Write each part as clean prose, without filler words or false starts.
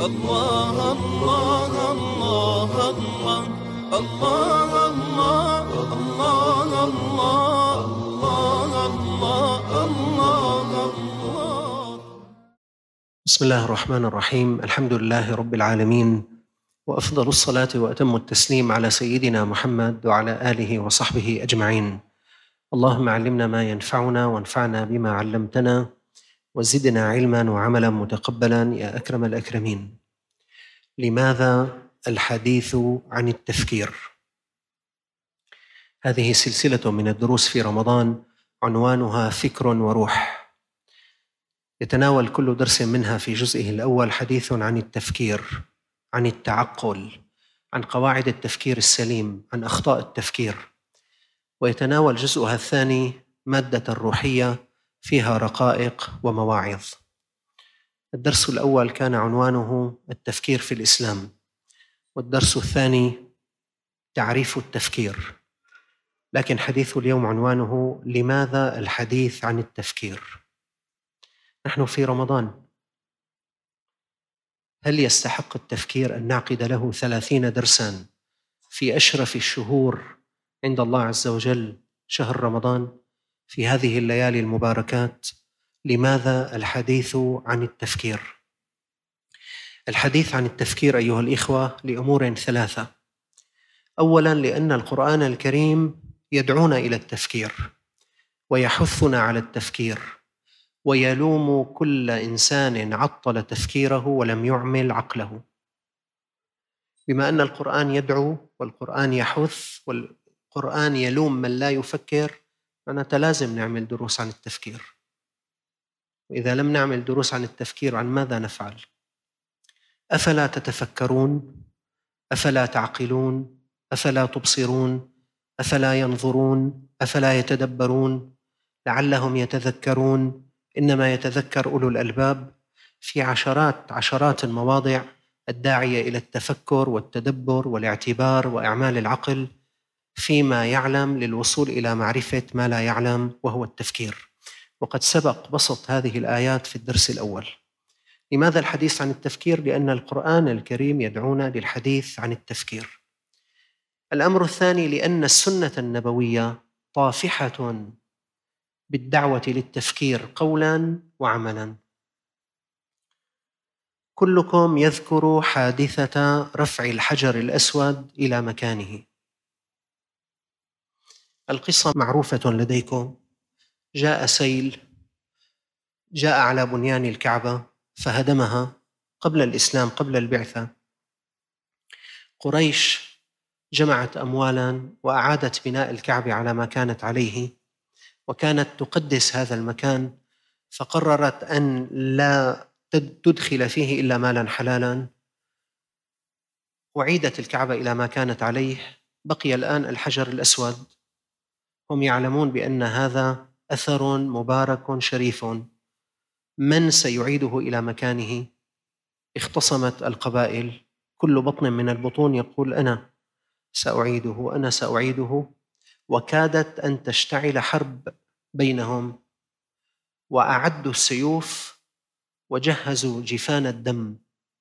الله الله الله الله الله الله الله الله الله الله. بسم الله الرحمن الرحيم. الحمد لله رب العالمين، وأفضل الصلاة وأتم التسليم على سيدنا محمد وعلى آله وصحبه أجمعين. اللهم علمنا ما ينفعنا وانفعنا بما علمتنا وزدنا علما وعملا متقبلا يا أكرم الأكرمين. لماذا الحديث عن التفكير؟ هذه سلسلة من الدروس في رمضان عنوانها فكر وروح. يتناول كل درس منها في جزئه الأول حديث عن التفكير، عن التعقل، عن قواعد التفكير السليم، عن أخطاء التفكير. ويتناول جزءها الثاني مادة روحية فيها رقائق ومواعظ. الدرس الأول كان عنوانه التفكير في الإسلام، والدرس الثاني تعريف التفكير. لكن حديث اليوم عنوانه لماذا الحديث عن التفكير؟ نحن في رمضان، هل يستحق التفكير أن نعقد له 30 درساً في أشرف الشهور عند الله عز وجل، شهر رمضان، في هذه الليالي المباركات؟ لماذا الحديث عن التفكير؟ الحديث عن التفكير أيها الإخوة لأمور ثلاثة. أولاً لأن القرآن الكريم يدعونا إلى التفكير ويحثنا على التفكير، ويلوم كل إنسان عطل تفكيره ولم يعمل عقله. بما أن القرآن يدعو والقرآن يحث والقرآن يلوم من لا يفكر، معناتها لازم نعمل دروس عن التفكير. وإذا لم نعمل دروس عن التفكير، عن ماذا نفعل؟ أفلا تتفكرون؟ أفلا تعقلون؟ أفلا تبصرون؟ أفلا ينظرون؟ أفلا يتدبرون؟ لعلهم يتذكرون. إنما يتذكر أولو الألباب. في عشرات المواضع الداعية إلى التفكر والتدبر والاعتبار وإعمال العقل فيما يعلم للوصول إلى معرفة ما لا يعلم، وهو التفكير. وقد سبق بسط هذه الآيات في الدرس الأول. لماذا الحديث عن التفكير؟ لأن القرآن الكريم يدعونا للحديث عن التفكير. الأمر الثاني لأن السنة النبوية طافحة بالدعوة للتفكير قولاً وعملاً. كلكم يذكر حادثة رفع الحجر الأسود إلى مكانه. القصة معروفة لديكم. جاء سيل، جاء على بنيان الكعبة فهدمها قبل الإسلام، قبل البعثة. قريش جمعت أموالاً وأعادت بناء الكعبة على ما كانت عليه، وكانت تقدس هذا المكان، فقررت أن لا تدخل فيه إلا مالاً حلالاً، وعيدت الكعبة إلى ما كانت عليه. بقي الآن الحجر الأسود. هم يعلمون بأن هذا أثر مبارك شريف، من سيعيده إلى مكانه؟ اختصمت القبائل، كل بطن من البطون يقول أنا سأعيده، أنا سأعيده. وكادت أن تشتعل حرب بينهم، وأعدوا السيوف وجهزوا جفان الدم.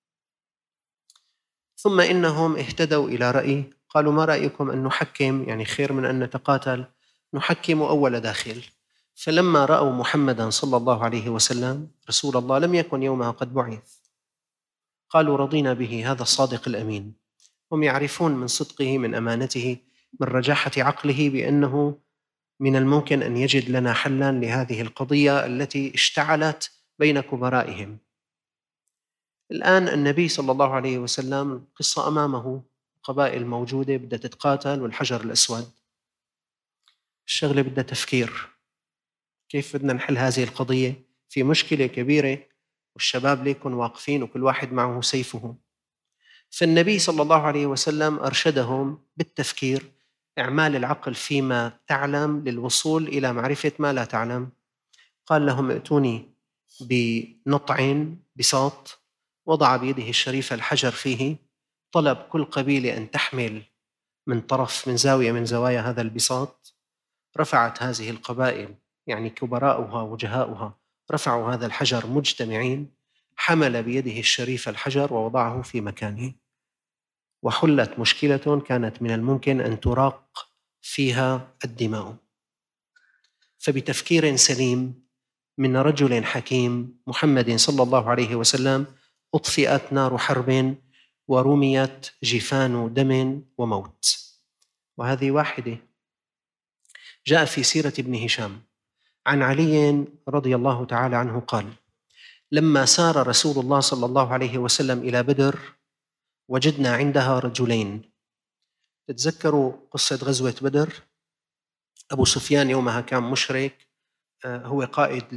ثم إنهم اهتدوا إلى رأي، قالوا ما رأيكم أن نحكم، يعني خير من أن نتقاتل، نحكم أول داخل. فلما رأوا محمداً صلى الله عليه وسلم رسول الله لم يكن يومها قد بعث، قالوا رضينا به، هذا الصادق الأمين. هم يعرفون من صدقه، من أمانته، من رجاحة عقله، بأنه من الممكن أن يجد لنا حلاً لهذه القضية التي اشتعلت بين كبرائهم. الآن النبي صلى الله عليه وسلم قصة أمامه، قبائل موجودة بدها تتقاتل والحجر الأسود. الشغلة بدها تفكير، كيف بدنا نحل هذه القضية؟ في مشكلة كبيرة والشباب ليكن واقفين وكل واحد معه سيفه. فالنبي صلى الله عليه وسلم أرشدهم بالتفكير، إعمال العقل فيما تعلم للوصول إلى معرفة ما لا تعلم. قال لهم ائتوني بنطع بساط، وضع بيده الشريفة الحجر فيه، طلب كل قبيلة أن تحمل من طرف، من زاوية من زوايا هذا البساط. رفعت هذه القبائل، يعني كبراؤها وجهاؤها، رفعوا هذا الحجر مجتمعين، حمل بيده الشريف الحجر ووضعه في مكانه، وحلت مشكلة كانت من الممكن أن تراق فيها الدماء. فبتفكير سليم من رجل حكيم محمد صلى الله عليه وسلم أطفئت نار حرب ورميت جفان دم وموت. وهذه واحدة. جاء في سيرة ابن هشام عن علي رضي الله تعالى عنه قال: لما سار رسول الله صلى الله عليه وسلم إلى بدر وجدنا عندها رجلين. تتذكروا قصة غزوة بدر؟ أبو سفيان يومها كان مشرك، هو قائد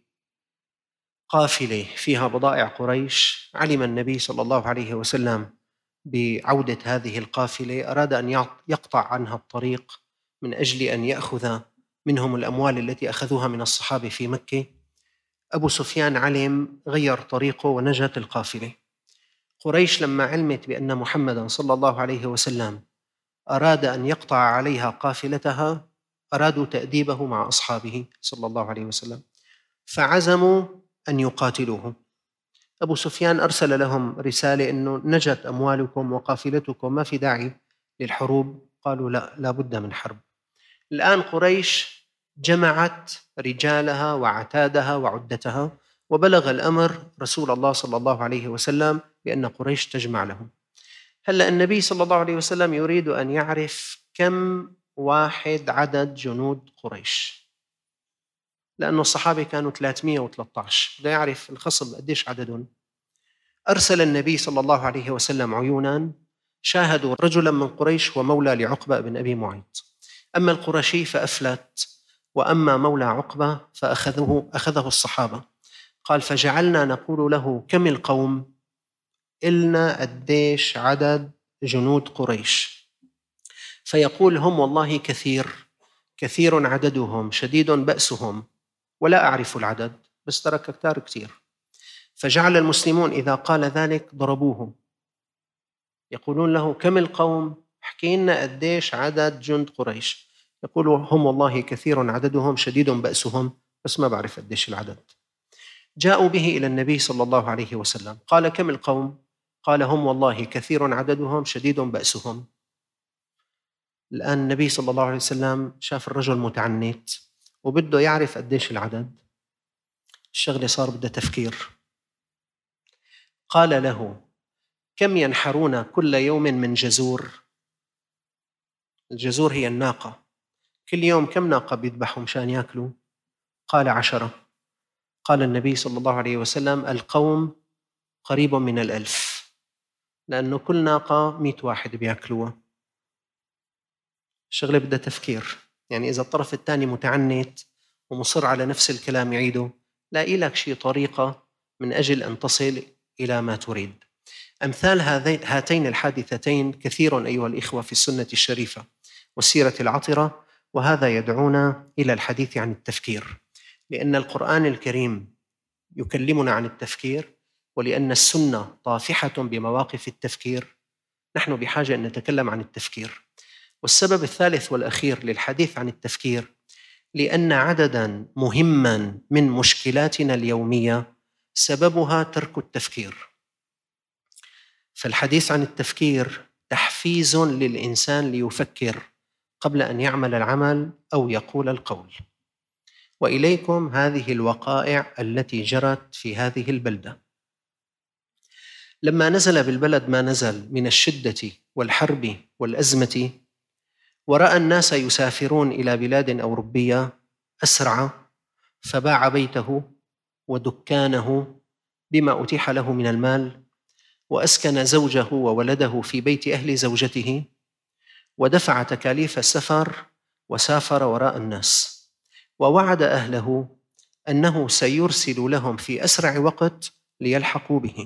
لقافلة فيها بضائع قريش. علم النبي صلى الله عليه وسلم بعودة هذه القافلة، أراد أن يقطع عنها الطريق من أجل أن يأخذ منهم الأموال التي أخذوها من الصحابة في مكة. أبو سفيان علم، غير طريقه ونجت القافلة. قريش لما علمت بأن محمدا صلى الله عليه وسلم أراد أن يقطع عليها قافلتها، أرادوا تأديبه مع أصحابه صلى الله عليه وسلم، فعزموا أن يقاتلوه. أبو سفيان أرسل لهم رسالة أنه نجت أموالكم وقافلتكم، ما في داعي للحروب. قالوا لا بد من حرب. الآن قريش جمعت رجالها وعتادها وعدتها، وبلغ الأمر رسول الله صلى الله عليه وسلم بأن قريش تجمع لهم. هلأ النبي صلى الله عليه وسلم يريد أن يعرف كم واحد عدد جنود قريش، لأنه الصحابة كانوا 313، بده يعرف الخصم قديش عددهم. أرسل النبي صلى الله عليه وسلم عيونا شاهدوا رجلا من قريش ومولى لعقبة بن أبي معيط. أما القرشي فأفلت، وأما مولى عقبة فأخذه الصحابة. قال: فجعلنا نقول له: كم القوم؟ إلنا قديش عدد جنود قريش؟ فيقول: هم والله كثير عددهم، شديد بأسهم، ولا أعرف العدد، بس ترك كتير. فجعل المسلمون إذا قال ذلك ضربوه، يقولون له: كم القوم؟ احكي لنا قديش عدد جند قريش. يقول: هم والله كثير عددهم، شديد بأسهم، بس ما بعرف قديش العدد. جاءوا به إلى النبي صلى الله عليه وسلم. قال: كم القوم؟ قال: هم والله كثير عددهم، شديد بأسهم. الآن النبي صلى الله عليه وسلم شاف الرجل متعنت وبده يعرف قديش العدد. الشغلة صار بدها تفكير. قال له: كم ينحرون كل يوم من جزور؟ الجزور هي الناقة. كل يوم كم ناقة بيذبحوا مشان يأكلوا؟ قال: 10. قال النبي صلى الله عليه وسلم: القوم قريب من 1000، لأنه كل ناقة 100 واحد بيأكلوها. الشغلة بدها تفكير. يعني إذا الطرف الثاني متعنت ومصر على نفس الكلام يعيده، لاقي لك شيء طريقة من أجل أن تصل إلى ما تريد. أمثال هاتين الحادثتين كثير أيها الإخوة في السنة الشريفة والسيرة العطرة، وهذا يدعونا إلى الحديث عن التفكير، لأن القرآن الكريم يكلمنا عن التفكير، ولأن السنة طافحة بمواقف التفكير. نحن بحاجة أن نتكلم عن التفكير. والسبب الثالث والأخير للحديث عن التفكير، لأن عدداً مهماً من مشكلاتنا اليومية سببها ترك التفكير. فالحديث عن التفكير تحفيز للإنسان ليفكر قبل أن يعمل العمل أو يقول القول. وإليكم هذه الوقائع التي جرت في هذه البلدة. لما نزل بالبلد ما نزل من الشدة والحرب والأزمة، ورأى الناس يسافرون إلى بلاد أوروبية، أسرع فباع بيته ودكانه بما أتيح له من المال، وأسكن زوجه وولده في بيت أهل زوجته، ودفع تكاليف السفر وسافر وراء الناس، ووعد أهله أنه سيرسل لهم في أسرع وقت ليلحقوا به،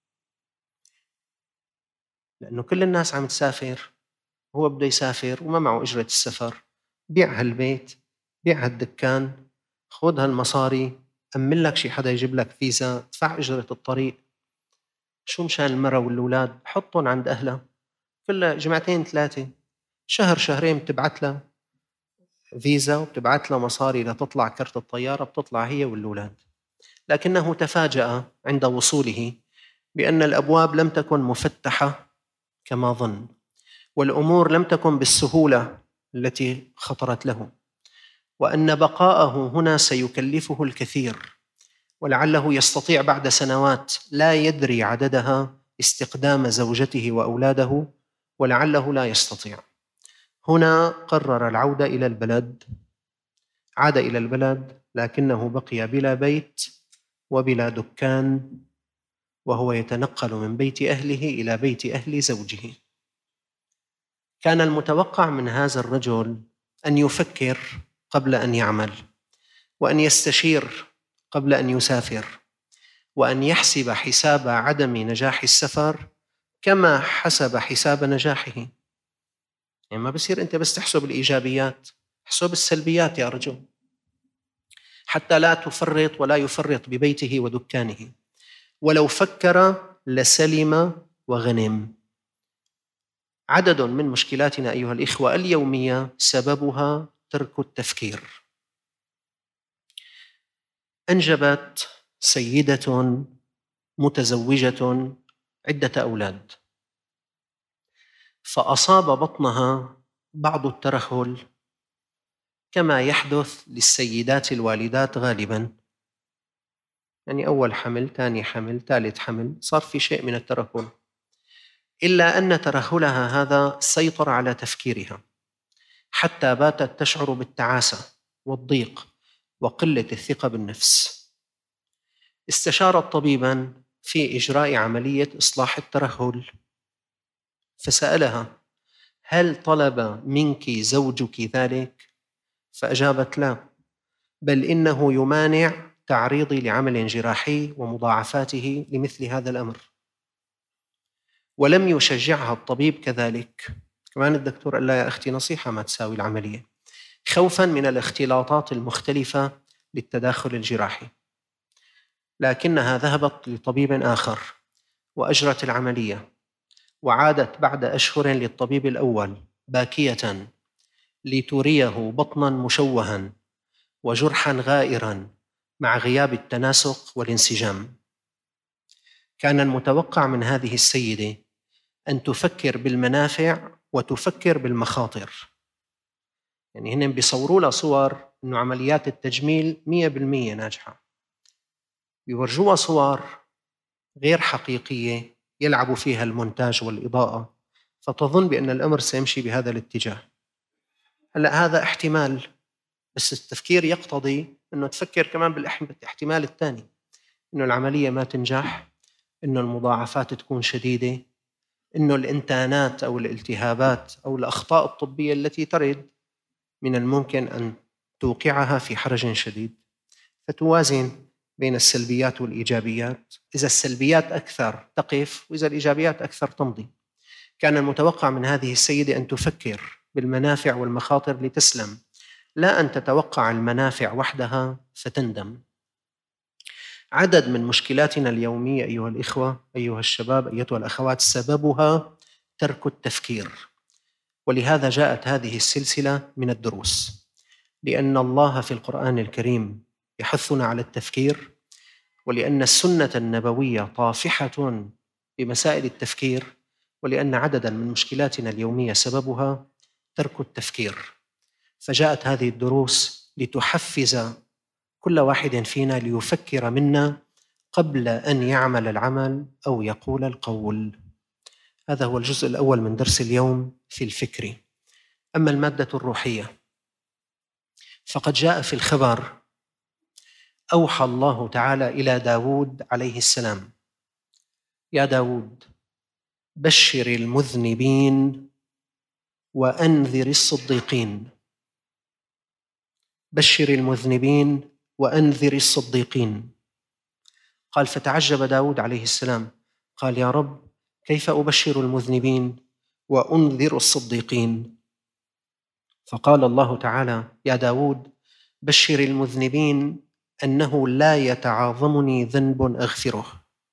لأنه كل الناس عم تسافر، هو بده يسافر وما معه أجرة السفر. بيع هالبيت، بيع هالدكان، خذ هالمصاري، أمن لك شي حدا يجيب لك فيزا، ادفع أجرة الطريق، شو مشان المرأة والأولاد حطهم عند أهلها، كل جمعتين 3 شهر شهرين بتبعت لها فيزا وبتبعت لها مصاري لتطلع كرت الطيارة، بتطلع هي والأولاد. لكنه تفاجأ عند وصوله بأن الأبواب لم تكن مفتحة كما ظن، والأمور لم تكن بالسهولة التي خطرت له، وأن بقاءه هنا سيكلفه الكثير، ولعله يستطيع بعد سنوات لا يدري عددها استقدام زوجته وأولاده، ولعله لا يستطيع. هنا قرر العودة إلى البلد، عاد إلى البلد لكنه بقي بلا بيت وبلا دكان، وهو يتنقل من بيت أهله إلى بيت أهل زوجه. كان المتوقع من هذا الرجل أن يفكر قبل أن يعمل، وأن يستشير قبل أن يسافر، وأن يحسب حساب عدم نجاح السفر كما حسب حساب نجاحه. يعني ما بصير أنت بس تحسب الإيجابيات، احسب السلبيات يا رجل، حتى لا تفرط ولا يفرط ببيته ودكانه. ولو فكر لسلم وغنم. عدد من مشكلاتنا أيها الإخوة اليومية سببها ترك التفكير. أنجبت سيدة متزوجة عدة أولاد، فأصاب بطنها بعض الترهل كما يحدث للسيدات الوالدات غالباً، يعني أول حمل، ثاني حمل، ثالث حمل، صار في شيء من الترهل، إلا أن ترهلها هذا سيطر على تفكيرها حتى باتت تشعر بالتعاسة والضيق وقلة الثقة بالنفس. استشارت طبيباً في إجراء عملية إصلاح الترهل، فسألها: هل طلب منك زوجك ذلك؟ فأجابت: لا، بل إنه يمانع تعريضي لعمل جراحي ومضاعفاته لمثل هذا الأمر. ولم يشجعها الطبيب كذلك. كمان الدكتور قال لها: يا أختي نصيحة ما تساوي العملية، خوفاً من الاختلاطات المختلفة للتداخل الجراحي. لكنها ذهبت لطبيب آخر وأجرت العملية، وعادت بعد أشهر للطبيب الأول باكية لتريه بطناً مشوهاً وجرحاً غائراً مع غياب التناسق والانسجام. كان المتوقع من هذه السيدة أن تفكر بالمنافع وتفكر بالمخاطر. يعني هن بيصوروا لها صور إنه عمليات التجميل 100% ناجحة، بيورجوها صور غير حقيقية يلعبوا فيها المونتاج والإضاءة، فتظن بأن الأمر سيمشي بهذا الاتجاه. هلأ هذا احتمال، بس التفكير يقتضي أنه تفكر كمان بالاحتمال الثاني، أنه العملية ما تنجح، أنه المضاعفات تكون شديدة، أنه الإنتانات أو الالتهابات أو الأخطاء الطبية التي ترد من الممكن أن توقعها في حرج شديد. فتوازن بين السلبيات والإيجابيات، إذا السلبيات أكثر تقف، وإذا الإيجابيات أكثر تمضي. كان المتوقع من هذه السيدة أن تفكر بالمنافع والمخاطر لتسلم، لا أن تتوقع المنافع وحدها فتندم. عدد من مشكلاتنا اليومية أيها الإخوة، أيها الشباب، أيتها الأخوات، سببها ترك التفكير. ولهذا جاءت هذه السلسلة من الدروس، لأن الله في القرآن الكريم يحثنا على التفكير، ولأن السنة النبوية طافحة بمسائل التفكير، ولأن عدداً من مشكلاتنا اليومية سببها ترك التفكير. فجاءت هذه الدروس لتحفز كل واحد فينا ليفكر منا قبل أن يعمل العمل أو يقول القول. هذا هو الجزء الأول من درس اليوم في الفكر. أما المادة الروحية، فقد جاء في الخبر: أوحى الله تعالى إلى داود عليه السلام: يا داود، بشر المذنبين وأنذر الصديقين. بشر المذنبين وأنذر الصديقين. قال: فتعجب داود عليه السلام، قال: يا رب، كيف أبشر المذنبين وأنذر الصديقين؟ فقال الله تعالى: يا داود، بشر المذنبين أنه لا يتعاظمني ذنب أغفره.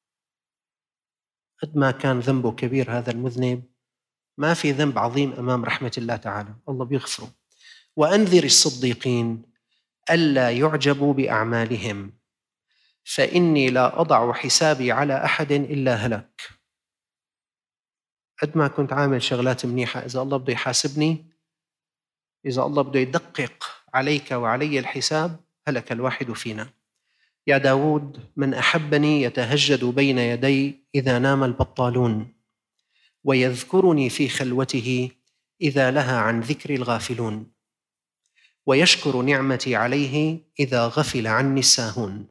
قد ما كان ذنبه كبير هذا المذنب، ما في ذنب عظيم أمام رحمة الله تعالى، الله بيغفره. وأنذر الصديقين ألا يعجبوا بأعمالهم، فإني لا أضع حسابي على أحد إلا هلك. قد ما كنت عامل شغلات منيحة، إذا الله بده يحاسبني، إذا الله بده يدقق عليك وعلي الحساب، هلك الواحد فينا. يا داود من أحبني يتهجد بين يدي إذا نام البطالون، ويذكرني في خلوته إذا لهى عن ذكر الغافلون، ويشكر نعمتي عليه إذا غفل عني الساهون.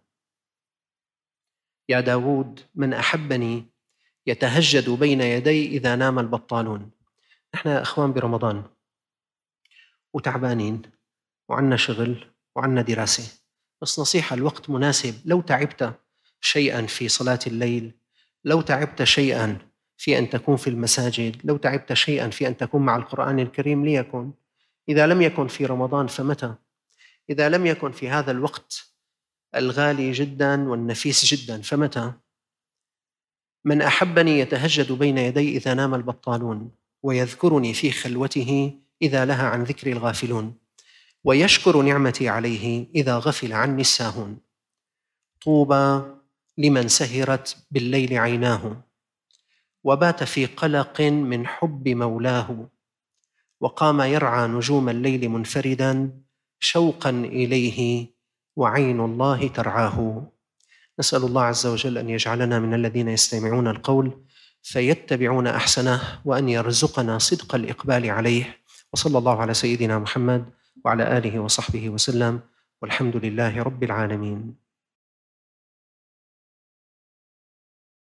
يا داود من أحبني يتهجد بين يدي إذا نام البطالون. نحن يا أخوان برمضان وتعبانين وعنا شغل وعنا دراسة، بس نصيحة، الوقت مناسب. لو تعبت شيئا في صلاة الليل، لو تعبت شيئا في أن تكون في المساجد، لو تعبت شيئا في أن تكون مع القرآن الكريم، ليكن. إذا لم يكن في رمضان فمتى؟ إذا لم يكن في هذا الوقت الغالي جدا والنفيس جدا فمتى؟ من أحبني يتهجد بين يدي إذا نام البطالون، ويذكرني في خلوته إذا لهى عن ذكر الغافلون، ويشكر نعمتي عليه إذا غفل عني الساهون. طوبى لمن سهرت بالليل عيناه، وبات في قلق من حب مولاه، وقام يرعى نجوم الليل منفردا شوقا إليه وعين الله ترعاه. نسأل الله عز وجل أن يجعلنا من الذين يستمعون القول فيتبعون أحسنه، وأن يرزقنا صدق الإقبال عليه. وصلى الله على سيدنا محمد وعلى آله وصحبه وسلم، والحمد لله رب العالمين.